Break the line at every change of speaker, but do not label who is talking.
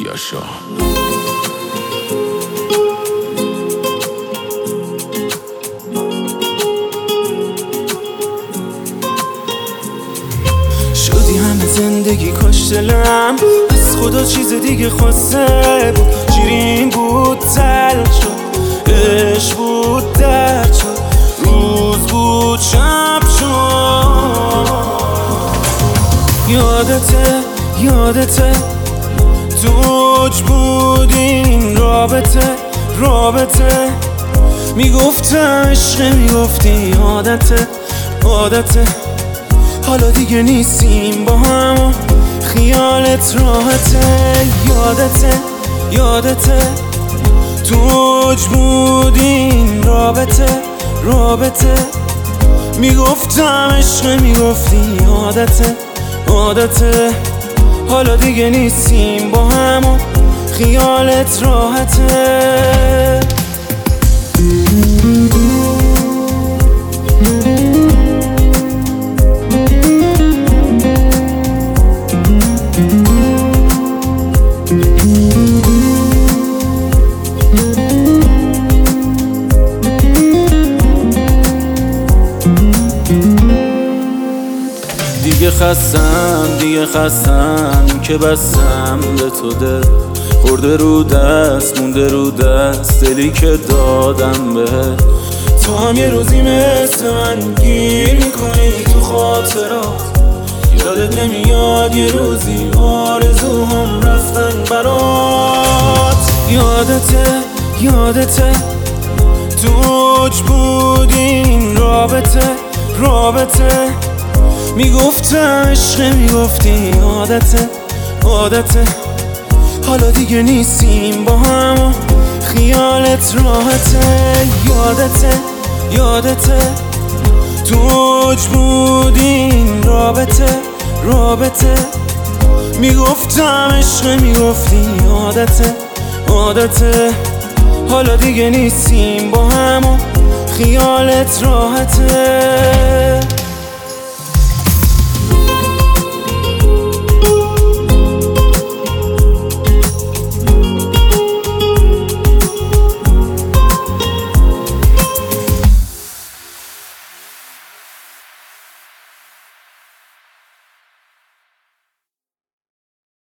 یاشا.
شدی همه زندگی کاش دلم از خدا چیز دیگه خواسته بود. شیرین بود تلخ شد، عشق بود درد شد، روز بود شب شد. یادته تو اوج بود این رابطه میگفتم عشق، میگفتی عادته. حالا دیگه نیستیم با هم و خیالت راحته. یادته تو اوج بود این رابطه میگفتم عشق، میگفتی عادته. حالا دیگه نیستیم با هم و خیالت راحته. دیگه خستم که بستم به تو دل. خورده رو دست مونده رو دست دلی که دادم به تو. هم یه روزی مثل من گیر میکنی تو خاطرات. یادت نمیاد یه روزی آرزوهم رفتن برات. یادته تو اوج بود این رابطه میگفتم عشق، میگفتی عادته. حالا دیگه نیستیم با هم و خیالت راحته. یادته تو اوج بود این رابطه میگفتم عشق، میگفتی عادته. حالا دیگه نیستیم با هم و خیالت راحته.